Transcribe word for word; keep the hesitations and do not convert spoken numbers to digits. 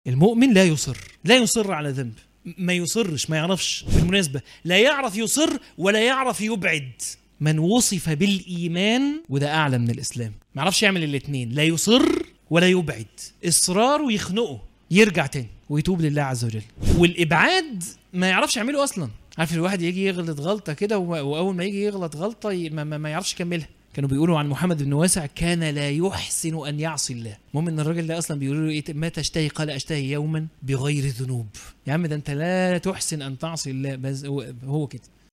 المؤمن لا يصر، لا يصر على ذنب، ما يصرش، ما يعرفش. بالمناسبة لا يعرف يصر ولا يعرف يبعد. من وصف بالإيمان وده أعلى من الإسلام، ما يعرفش يعمل الاثنين، لا يصر ولا يبعد. إصراره يخنقه يرجع تاني ويتوب لله عز وجل. والإبعاد ما يعرفش يعمله أصلا. عارف الواحد يجي يغلط غلطة كده وأول ما يجي يغلط غلطة ما, ما يعرفش يكملها. كانوا بيقولوا عن محمد بن واسع كان لا يحسن أن يعصي الله. المهم إن الراجل ده أصلا بيقولوا له إيه؟ ما تشتهي؟ قال أشتهي يوما بغير ذنوب. يا عم ده أنت لا تحسن أن تعصي الله، بس هو كده.